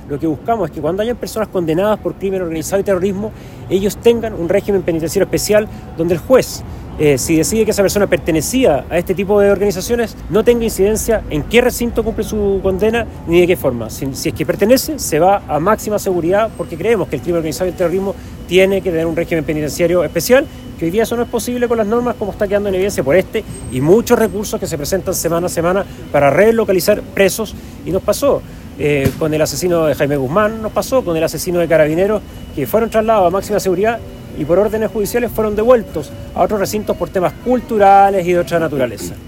lo que buscamos es que cuando hayan personas condenadas por crimen organizado y terrorismo, ellos tengan un régimen penitenciario especial donde el juez, si decide que esa persona pertenecía a este tipo de organizaciones, no tenga incidencia en qué recinto cumple su condena ni de qué forma. Si es que pertenece, se va a máxima seguridad, porque creemos que el crimen organizado y el terrorismo tiene que tener un régimen penitenciario especial, que hoy día eso no es posible con las normas, como está quedando en evidencia por este y muchos recursos que se presentan semana a semana para relocalizar presos. Y nos pasó con el asesino de Jaime Guzmán, nos pasó con el asesino de Carabineros, que fueron trasladados a máxima seguridad y por órdenes judiciales fueron devueltos a otros recintos por temas culturales y de otra naturaleza.